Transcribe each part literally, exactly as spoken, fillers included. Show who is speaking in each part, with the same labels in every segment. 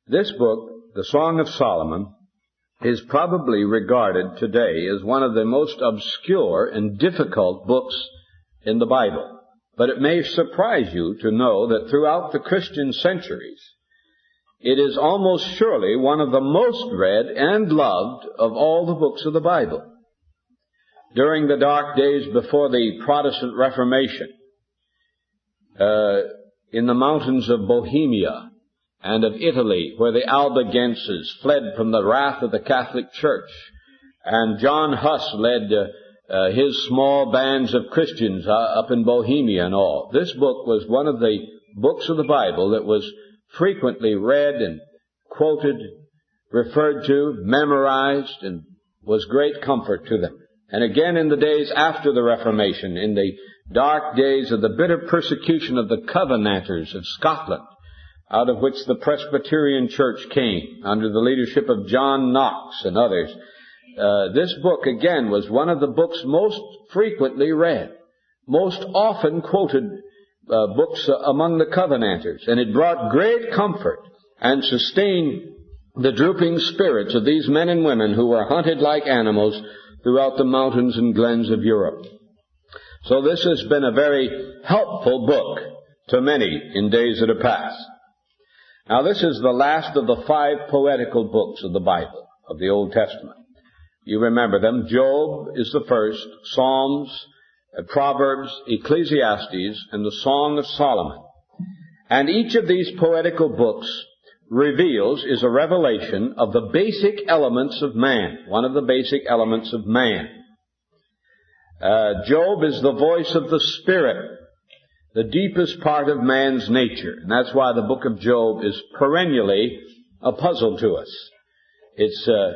Speaker 1: This book, the Song of Solomon, is probably regarded today as one of the most obscure and difficult books in the Bible. But it may surprise you to know that throughout the Christian centuries, it is almost surely one of the most read and loved of all the books of the Bible. During the dark days before the Protestant Reformation, uh, in the mountains of Bohemia and of Italy, where the Albigenses fled from the wrath of the Catholic Church, and John Huss led uh, uh, his small bands of Christians uh, up in Bohemia and all. This book was one of the books of the Bible that was frequently read and quoted, referred to, memorized, and was great comfort to them. And again in the days after the Reformation, in the dark days of the bitter persecution of the Covenanters of Scotland, out of which the Presbyterian Church came, under the leadership of John Knox and others, uh, this book again was one of the books most frequently read, most often quoted uh, books among the Covenanters, and it brought great comfort and sustained the drooping spirits of these men and women who were hunted like animals throughout the mountains and glens of Europe. So this has been a very helpful book to many in days that are past. Now this is the last of the five poetical books of the Bible, of the Old Testament. You remember them. Job is the first, Psalms, Proverbs, Ecclesiastes, and the Song of Solomon. And each of these poetical books reveals, is a revelation of the basic elements of man, one of the basic elements of man. Uh, Job is the voice of the Spirit, the deepest part of man's nature. And that's why the book of Job is perennially a puzzle to us. It's, uh,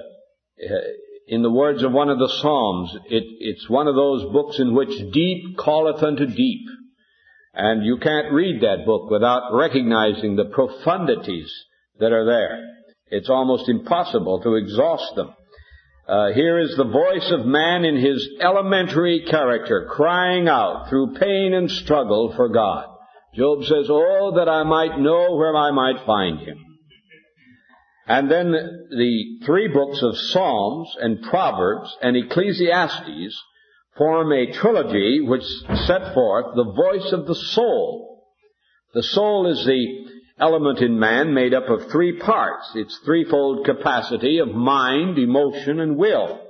Speaker 1: in the words of one of the Psalms, it, it's one of those books in which deep calleth unto deep. And you can't read that book without recognizing the profundities that are there. It's almost impossible to exhaust them. Uh, here is the voice of man in his elementary character, crying out through pain and struggle for God. Job says, "Oh, that I might know where I might find him." And then the three books of Psalms and Proverbs and Ecclesiastes form a trilogy which set forth the voice of the soul. The soul is the element in man made up of three parts. Its threefold capacity of mind, emotion, and will.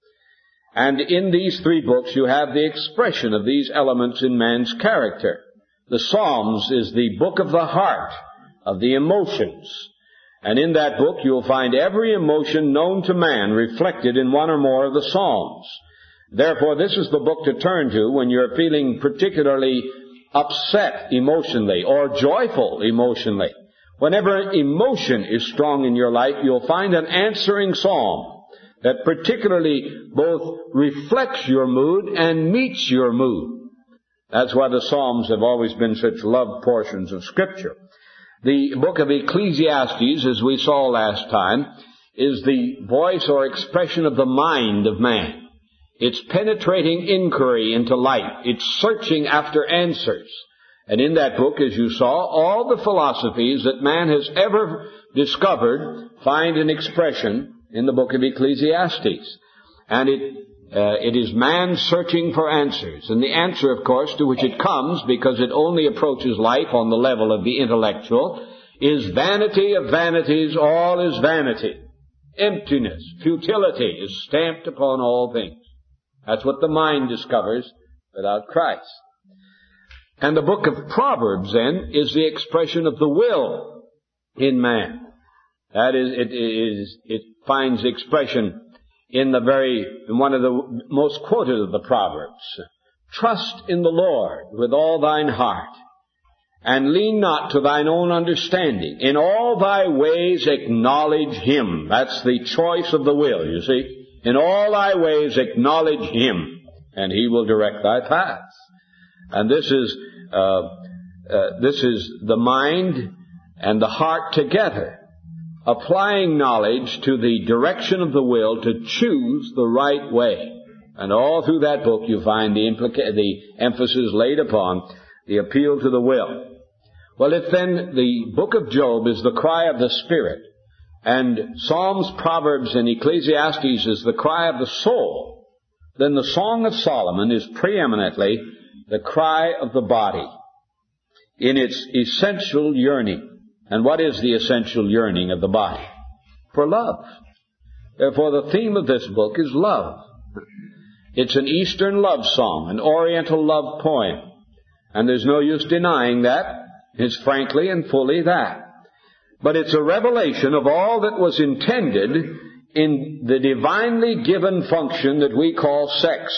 Speaker 1: And in these three books you have the expression of these elements in man's character. The Psalms is the book of the heart, of the emotions. And in that book you'll find every emotion known to man reflected in one or more of the Psalms. Therefore, this is the book to turn to when you're feeling particularly upset emotionally or joyful emotionally. Whenever emotion is strong in your life, you'll find an answering psalm that particularly both reflects your mood and meets your mood. That's why the Psalms have always been such loved portions of Scripture. The book of Ecclesiastes, as we saw last time, is the voice or expression of the mind of man. It's penetrating inquiry into life. It's searching after answers. And in that book, as you saw, all the philosophies that man has ever discovered find an expression in the book of Ecclesiastes. And it, uh, it is man searching for answers. And the answer, of course, to which it comes, because it only approaches life on the level of the intellectual, is vanity of vanities, all is vanity. Emptiness, futility is stamped upon all things. That's what the mind discovers without Christ. And the book of Proverbs, then, is the expression of the will in man. That is, it is, it finds expression in the very, in one of the most quoted of the Proverbs. Trust in the Lord with all thine heart, and lean not to thine own understanding. In all thy ways acknowledge Him. That's the choice of the will, you see. In all thy ways acknowledge Him, and He will direct thy paths. And this is uh, uh, this is the mind and the heart together, applying knowledge to the direction of the will to choose the right way. And all through that book you find the implica- the emphasis laid upon the appeal to the will. Well, if then the book of Job is the cry of the Spirit, and Psalms, Proverbs, and Ecclesiastes is the cry of the soul, then the Song of Solomon is preeminently the cry of the body in its essential yearning. And what is the essential yearning of the body? For love. Therefore, the theme of this book is love. It's an Eastern love song, an Oriental love poem. And there's no use denying that. It's frankly and fully that. But it's a revelation of all that was intended in the divinely given function that we call sex.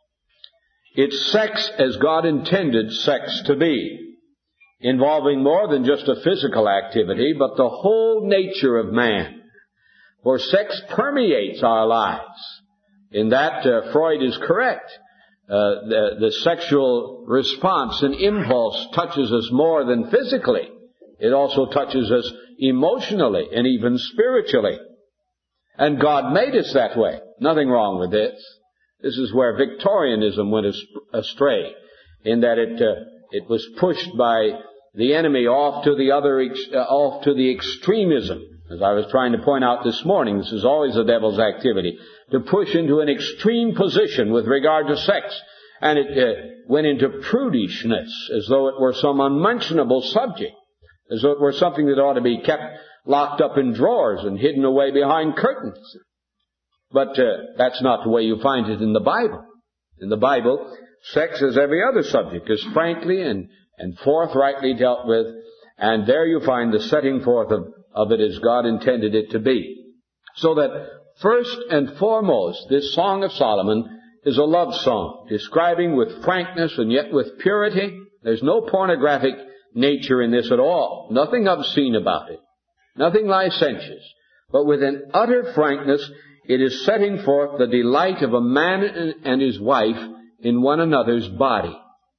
Speaker 1: It's sex as God intended sex to be, involving more than just a physical activity, but the whole nature of man. For sex permeates our lives. In that, uh, Freud is correct. Uh, the, the sexual response and impulse touches us more than physically. It also touches us emotionally and even spiritually. And God made us that way. Nothing wrong with this. This is where Victorianism went astray, in that it uh, it was pushed by the enemy off to the other ex- uh, off to the extremism. As I was trying to point out this morning, this is always the devil's activity, to push into an extreme position with regard to sex. And it uh, went into prudishness, as though it were some unmentionable subject, as though it were something that ought to be kept locked up in drawers and hidden away behind curtains. But uh, that's not the way you find it in the Bible. In the Bible, sex, as every other subject, is frankly and, and forthrightly dealt with, and there you find the setting forth of of it as God intended it to be. So that first and foremost, this Song of Solomon is a love song, describing with frankness and yet with purity. There's no pornographic nature in this at all. Nothing obscene about it. Nothing licentious. But with an utter frankness, it is setting forth the delight of a man and his wife in one another's body.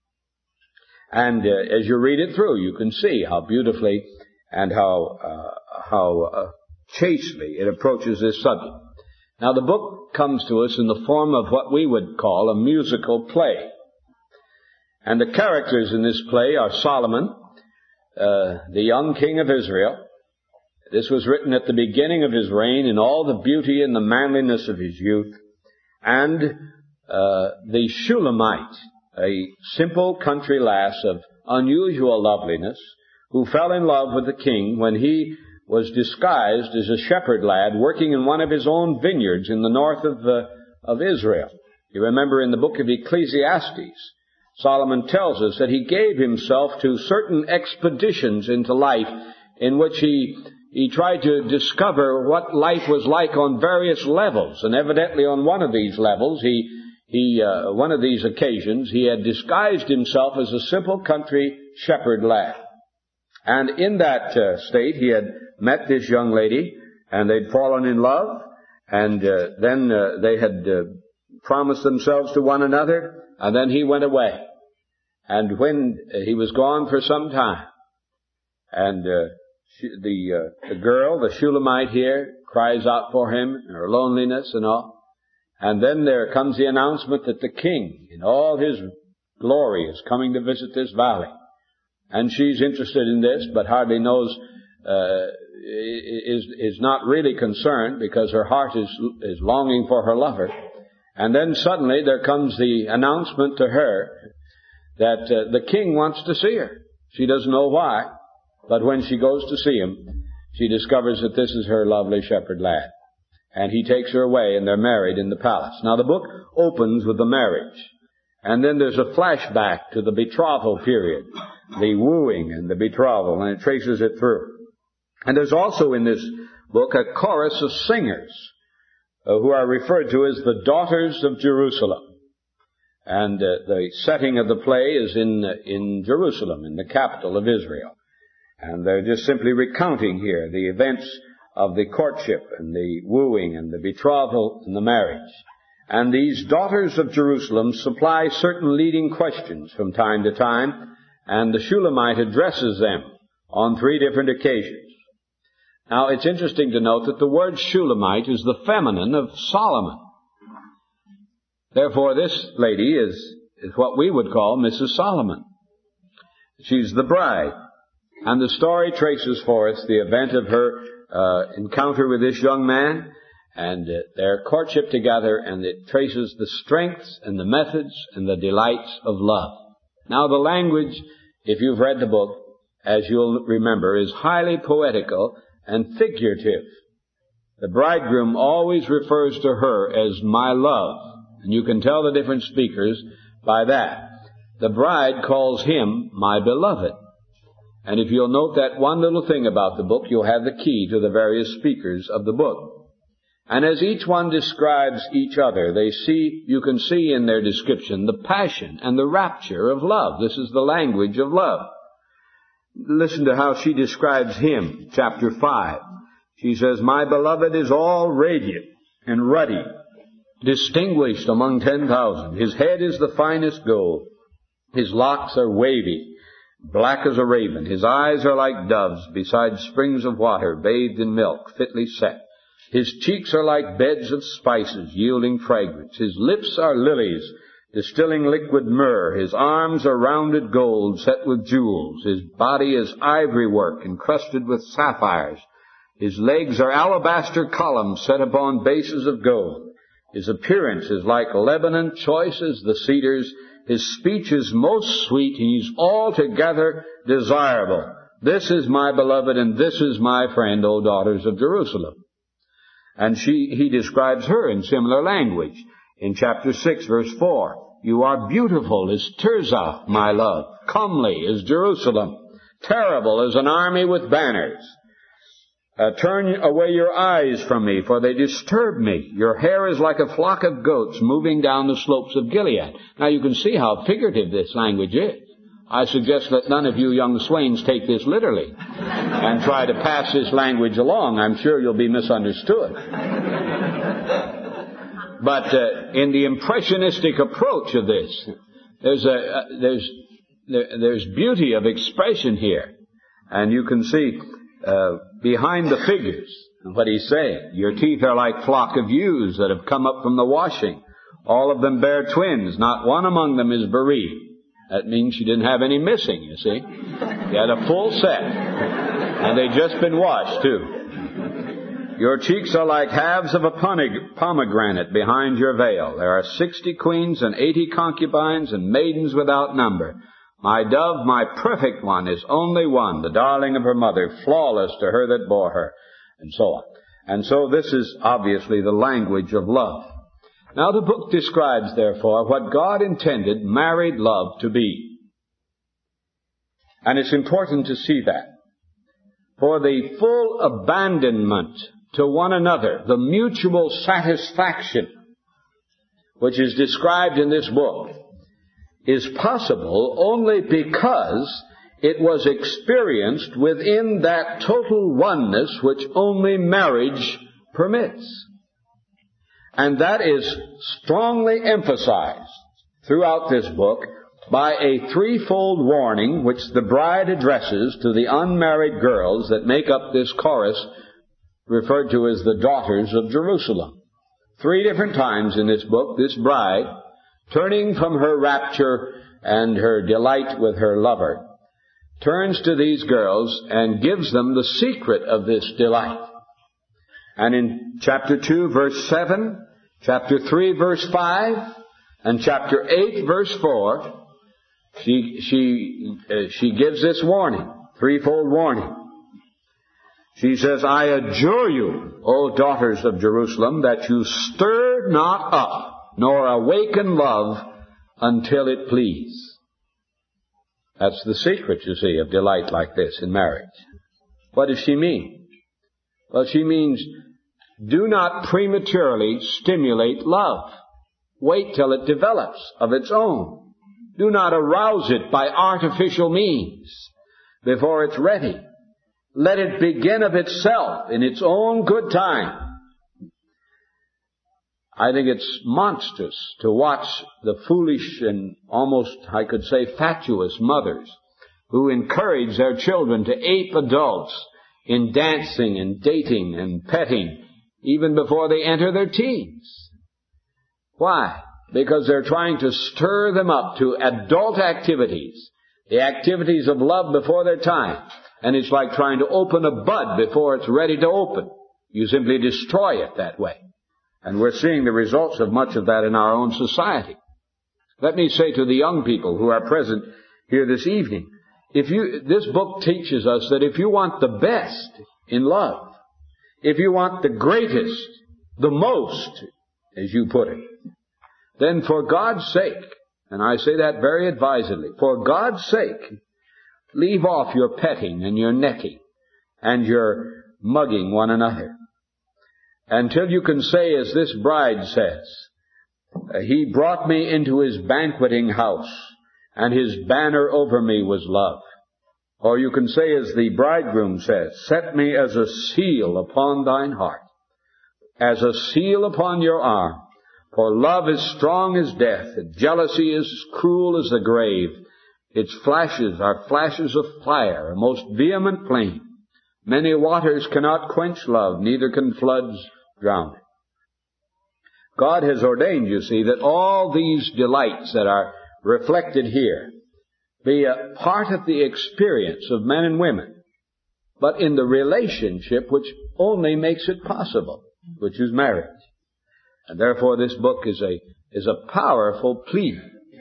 Speaker 1: And uh, as you read it through, you can see how beautifully and how uh, how uh, chastely it approaches this subject. Now, the book comes to us in the form of what we would call a musical play. And the characters in this play are Solomon, uh, the young king of Israel. This was written at the beginning of his reign in all the beauty and the manliness of his youth. And uh, the Shulamite, a simple country lass of unusual loveliness, who fell in love with the king when he was disguised as a shepherd lad working in one of his own vineyards in the north of, uh, of Israel. You remember in the book of Ecclesiastes, Solomon tells us that he gave himself to certain expeditions into life in which he, he tried to discover what life was like on various levels. And evidently on one of these levels, he, he, uh, one of these occasions, he had disguised himself as a simple country shepherd lad. And in that uh, state, he had met this young lady, and they'd fallen in love, and uh, then uh, they had uh, promised themselves to one another, and then he went away. And when uh, he was gone for some time, and uh, she, the, uh, the girl, the Shulamite here, cries out for him, in her loneliness and all, and then there comes the announcement that the king, in all his glory, is coming to visit this valley. And she's interested in this, but hardly knows, uh, is, is not really concerned because her heart is, is longing for her lover. And then suddenly there comes the announcement to her that uh, the king wants to see her. She doesn't know why, but when she goes to see him, she discovers that this is her lovely shepherd lad. And he takes her away and they're married in the palace. Now the book opens with the marriage. And then there's a flashback to the betrothal period, the wooing and the betrothal, and it traces it through. And there's also in this book a chorus of singers uh, who are referred to as the daughters of Jerusalem. And uh, the setting of the play is in uh, in Jerusalem, in the capital of Israel. And they're just simply recounting here the events of the courtship and the wooing and the betrothal and the marriage. And these daughters of Jerusalem supply certain leading questions from time to time, and the Shulamite addresses them on three different occasions. Now, it's interesting to note that the word Shulamite is the feminine of Solomon. Therefore, this lady is, is what we would call Missus Solomon. She's the bride. And the story traces for us the event of her uh, encounter with this young man and uh, their courtship together, and it traces the strengths and the methods and the delights of love. Now the language, if you've read the book, as you'll remember, is highly poetical and figurative. The bridegroom always refers to her as my love, and you can tell the different speakers by that. The bride calls him my beloved. And if you'll note that one little thing about the book, you'll have the key to the various speakers of the book. And as each one describes each other, they see, you can see in their description the passion and the rapture of love. This is the language of love. Listen to how she describes him, chapter five. She says, my beloved is all radiant and ruddy, distinguished among ten thousand. His head is the finest gold. His locks are wavy, black as a raven. His eyes are like doves beside springs of water, bathed in milk, fitly set. His cheeks are like beds of spices, yielding fragrance. His lips are lilies, distilling liquid myrrh. His arms are rounded gold, set with jewels. His body is ivory work, encrusted with sapphires. His legs are alabaster columns set upon bases of gold. His appearance is like Lebanon, choice as the cedars. His speech is most sweet. He's altogether desirable. This is my beloved, and this is my friend, O daughters of Jerusalem. And she, he describes her in similar language. In chapter six, verse four, you are beautiful as Tirzah, my love, comely as Jerusalem, terrible as an army with banners. Uh, turn away your eyes from me, for they disturb me. Your hair is like a flock of goats moving down the slopes of Gilead. Now you can see how figurative this language is. I suggest that none of you young swains take this literally and try to pass this language along. I'm sure you'll be misunderstood. But uh, in the impressionistic approach of this, there's a uh, there's there, there's beauty of expression here, and you can see uh, behind the figures what he's saying. Your teeth are like flock of ewes that have come up from the washing. All of them bear twins. Not one among them is bereaved. That means she didn't have any missing, you see. She had a full set. And they'd just been washed, too. Your cheeks are like halves of a pomegranate behind your veil. There are sixty queens and eighty concubines and maidens without number. My dove, my perfect one, is only one, the darling of her mother, flawless to her that bore her, and so on. And so this is obviously the language of love. Now the book describes, therefore, what God intended married love to be. And it's important to see that. For the full abandonment to one another, the mutual satisfaction, which is described in this book, is possible only because it was experienced within that total oneness which only marriage permits. And that is strongly emphasized throughout this book by a threefold warning which the bride addresses to the unmarried girls that make up this chorus referred to as the daughters of Jerusalem. Three different times in this book, this bride, turning from her rapture and her delight with her lover, turns to these girls and gives them the secret of this delight. And in chapter two, verse seven, chapter three, verse five, and chapter eight, verse four, she, she, uh, she gives this warning, threefold warning. She says, I adjure you, O daughters of Jerusalem, that you stir not up, nor awaken love until it please. That's the secret, you see, of delight like this in marriage. What does she mean? Well, she means, do not prematurely stimulate love. Wait till it develops of its own. Do not arouse it by artificial means before it's ready. Let it begin of itself in its own good time. I think it's monstrous to watch the foolish and almost, I could say, fatuous mothers who encourage their children to ape adults in dancing and dating and petting even before they enter their teens. Why? Because they're trying to stir them up to adult activities, the activities of love before their time. And it's like trying to open a bud before it's ready to open. You simply destroy it that way. And we're seeing the results of much of that in our own society. Let me say to the young people who are present here this evening, if you, this book teaches us that if you want the best in love, if you want the greatest, the most, as you put it, then for God's sake, and I say that very advisedly, for God's sake, leave off your petting and your necking and your mugging one another, until you can say, as this bride says, He brought me into His banqueting house, and His banner over me was love. Or you can say, as the bridegroom says, set me as a seal upon thine heart, as a seal upon your arm. For love is strong as death, and jealousy is cruel as the grave. Its flashes are flashes of fire, a most vehement flame. Many waters cannot quench love, neither can floods drown it. God has ordained, you see, that all these delights that are reflected here be a part of the experience of men and women, but in the relationship which only makes it possible, which is marriage. And therefore this book is a is a powerful plea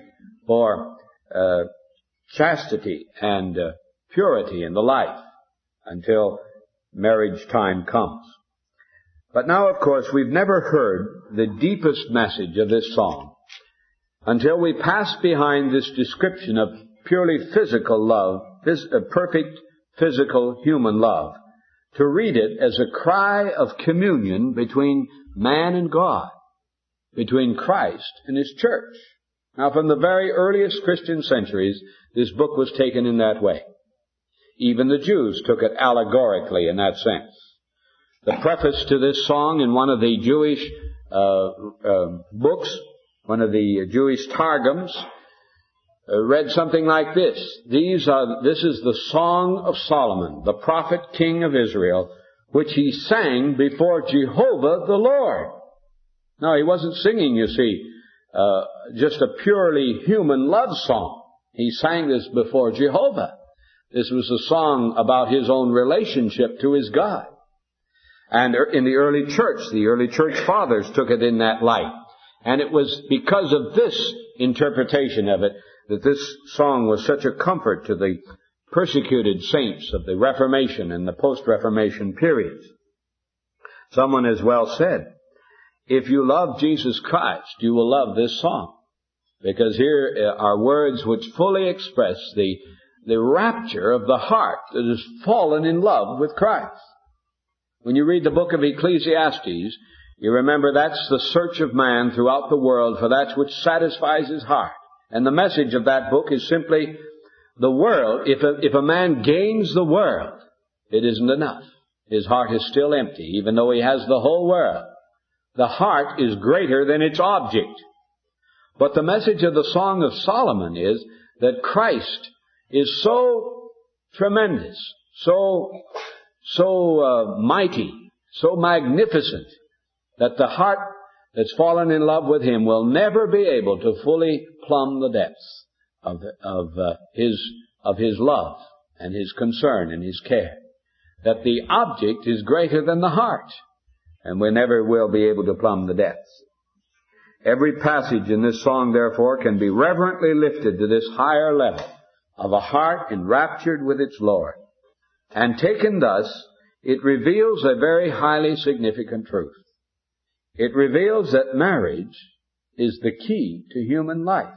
Speaker 1: for uh, chastity and uh, purity in the life until marriage time comes. But now, of course, we've never heard the deepest message of this song until we pass behind this description of purely physical love, phys- uh, perfect physical human love, to read it as a cry of communion between man and God, between Christ and His church. Now, from the very earliest Christian centuries, this book was taken in that way. Even the Jews took it allegorically in that sense. The preface to this song in one of the Jewish uh, uh, books, one of the Jewish Targums, uh, read something like this. These are, this is the Song of Solomon, the prophet king of Israel, which he sang before Jehovah the Lord. Now, he wasn't singing, you see, uh, just a purely human love song. He sang this before Jehovah. This was a song about his own relationship to his God. And in the early church, the early church fathers took it in that light. And it was because of this interpretation of it that this song was such a comfort to the persecuted saints of the Reformation and the post-Reformation periods. Someone has well said, if you love Jesus Christ, you will love this song. Because here are words which fully express the, the rapture of the heart that has fallen in love with Christ. When you read the book of Ecclesiastes, you remember that's the search of man throughout the world for that which satisfies his heart. And the message of that book is simply, the world, if a, if a man gains the world, it isn't enough. His heart is still empty, even though he has the whole world. The heart is greater than its object. But the message of the Song of Solomon is that Christ is so tremendous, so so uh, mighty, so magnificent, that the heart that's fallen in love with Him will never be able to fully plumb the depths of, of uh, His of His love and His concern and His care. That the object is greater than the heart, and we never will be able to plumb the depths. Every passage in this song, therefore, can be reverently lifted to this higher level of a heart enraptured with its Lord. And taken thus, it reveals a very highly significant truth. It reveals that marriage is the key to human life.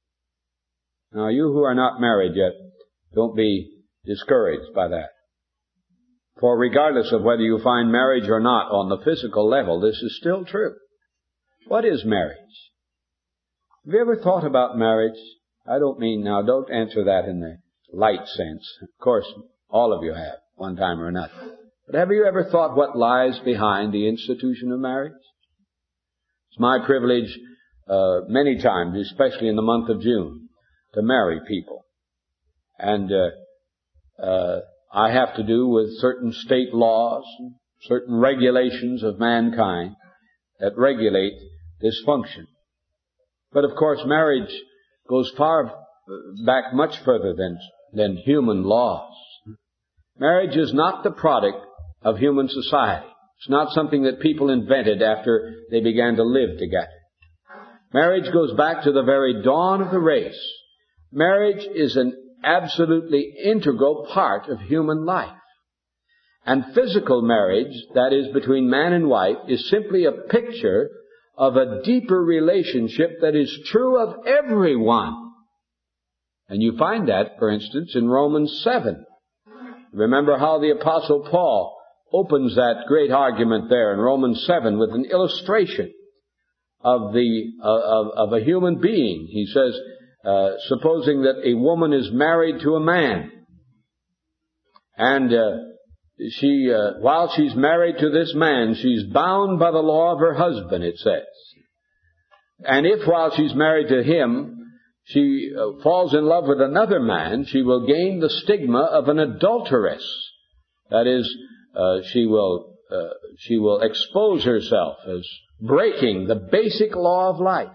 Speaker 1: Now, you who are not married yet, don't be discouraged by that. For regardless of whether you find marriage or not on the physical level, this is still true. What is marriage? Have you ever thought about marriage? I don't mean now, don't answer that in the light sense. Of course, all of you have, one time or another. But have you ever thought what lies behind the institution of marriage? It's my privilege, uh, many times, especially in the month of June, to marry people. And, uh, uh, I have to do with certain state laws, certain regulations of mankind that regulate this function. But of course, marriage goes far back, much further than, than human laws. Marriage is not the product of human society. It's not something that people invented after they began to live together. Marriage goes back to the very dawn of the race. Marriage is an absolutely integral part of human life. And physical marriage, that is between man and wife, is simply a picture of a deeper relationship that is true of everyone. And you find that, for instance, in Romans seven. Remember how the Apostle Paul opens that great argument there in Romans seven with an illustration of the uh, of, of a human being. He says, uh, supposing that a woman is married to a man, and uh, she, uh, while she's married to this man, she's bound by the law of her husband, it says. And if while she's married to him, she uh, falls in love with another man, she will gain the stigma of an adulteress. That is, uh, she will uh, she will expose herself as breaking the basic law of life.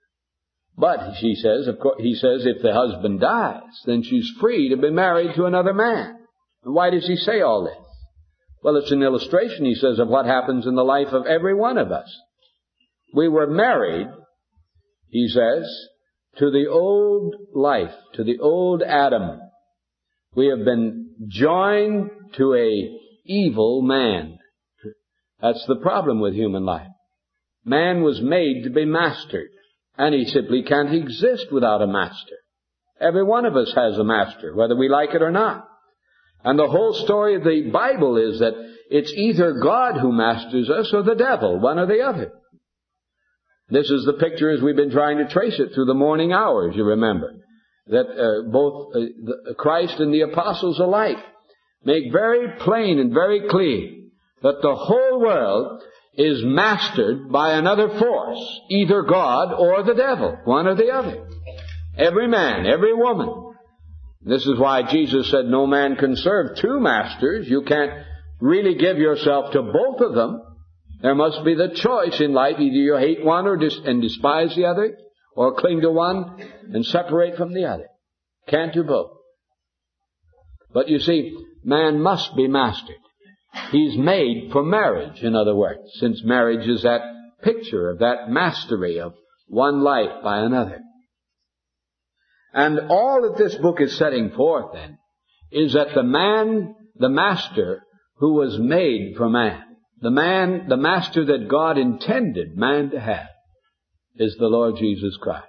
Speaker 1: But she says, of course, he says, if the husband dies, then she's free to be married to another man. And why does he say all this? Well, it's an illustration, he says, of what happens in the life of every one of us. We were married, he says, to the old life, to the old Adam. We have been joined to a evil man. That's the problem with human life. Man was made to be mastered, and he simply can't exist without a master. Every one of us has a master, whether we like it or not. And the whole story of the Bible is that it's either God who masters us or the devil, one or the other. This is the picture as we've been trying to trace it through the morning hours, you remember. That uh, both uh, the, Christ and the apostles alike make very plain and very clear that the whole world is mastered by another force, either God or the devil, one or the other. Every man, every woman. This is why Jesus said no man can serve two masters. You can't really give yourself to both of them. There must be the choice in life. Either you hate one or dis- and despise the other, or cling to one and separate from the other. Can't do both. But you see, man must be mastered. He's made for marriage, in other words, since marriage is that picture of that mastery of one life by another. And all that this book is setting forth, then, is that the man, the master, who was made for man, the man, the master that God intended man to have, is the Lord Jesus Christ.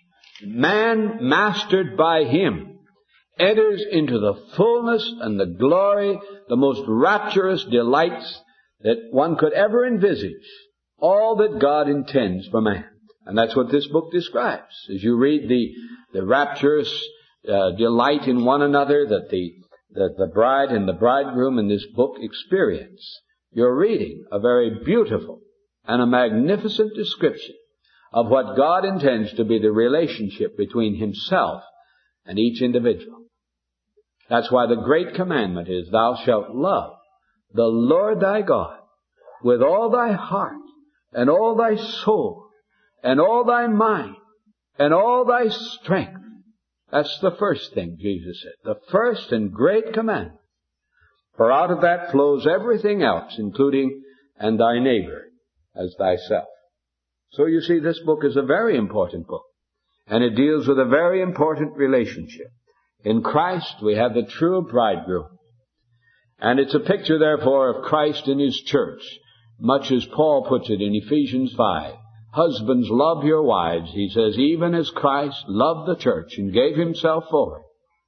Speaker 1: Man, mastered by Him, enters into the fullness and the glory, the most rapturous delights that one could ever envisage, all that God intends for man. And that's what this book describes. As you read the, the rapturous uh, delight in one another that the, that the bride and the bridegroom in this book experience, you're reading a very beautiful and a magnificent description of what God intends to be the relationship between Himself and each individual. That's why the great commandment is, thou shalt love the Lord thy God with all thy heart and all thy soul and all thy mind and all thy strength. That's the first thing Jesus said. The first and great commandment. For out of that flows everything else, including, and thy neighbor as thyself. So you see, this book is a very important book. And it deals with a very important relationship. In Christ we have the true bridegroom. And it's a picture, therefore, of Christ and His church, much as Paul puts it in Ephesians five. Husbands, love your wives, he says, even as Christ loved the church and gave Himself for it.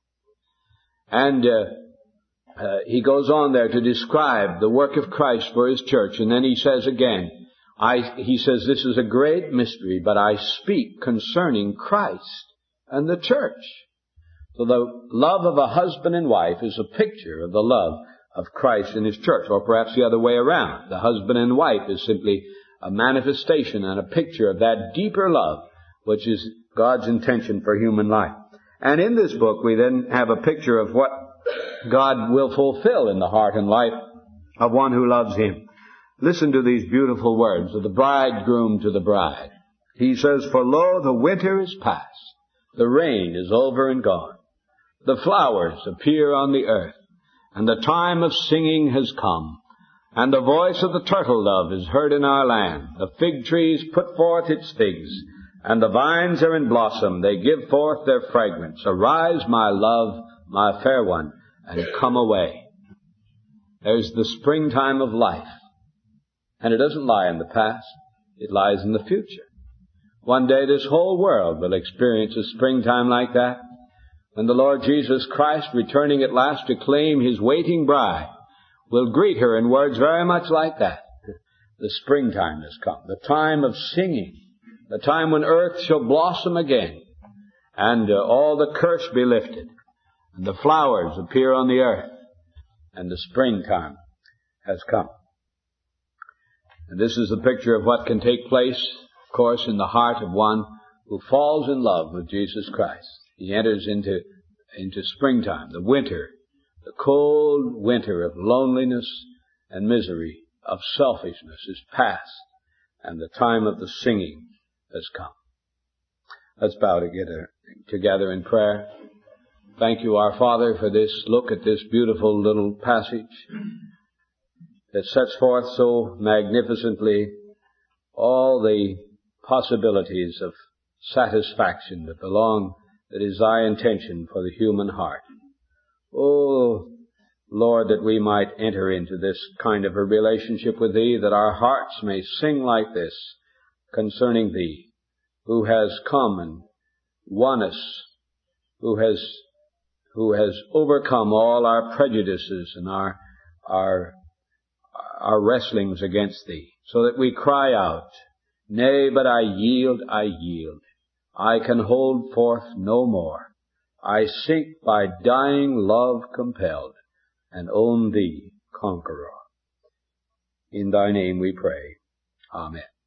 Speaker 1: And uh, uh, he goes on there to describe the work of Christ for His church. And then he says again, I, he says, this is a great mystery, but I speak concerning Christ and the church. So the love of a husband and wife is a picture of the love of Christ and His church, or perhaps the other way around. The husband and wife is simply a manifestation and a picture of that deeper love, which is God's intention for human life. And in this book, we then have a picture of what God will fulfill in the heart and life of one who loves Him. Listen to these beautiful words of the bridegroom to the bride. He says, for lo, the winter is past, the rain is over and gone. The flowers appear on the earth, and the time of singing has come, and the voice of the turtle dove is heard in our land. The fig trees put forth its figs, and the vines are in blossom. They give forth their fragrance. Arise, my love, my fair one, and come away. There's the springtime of life. And it doesn't lie in the past. It lies in the future. One day this whole world will experience a springtime like that, when the Lord Jesus Christ, returning at last to claim His waiting bride, will greet her in words very much like that. The springtime has come, the time of singing, the time when earth shall blossom again, and uh, all the curse be lifted, and the flowers appear on the earth, and the springtime has come. And this is a picture of what can take place, of course, in the heart of one who falls in love with Jesus Christ. He enters into, into springtime, the winter, the cold winter of loneliness and misery, of selfishness is past, and the time of the singing has come. Let's bow together, together in prayer. Thank you, our Father, for this look at this beautiful little passage that sets forth so magnificently all the possibilities of satisfaction that belong, that is thy intention for the human heart. Oh, Lord, that we might enter into this kind of a relationship with Thee, that our hearts may sing like this concerning Thee, who has come and won us, who has, who has overcome all our prejudices and our, our, our wrestlings against Thee, so that we cry out, Nay, but I yield, I yield. I can hold forth no more. I sink by dying love compelled, and own Thee, conqueror. In Thy name we pray. Amen.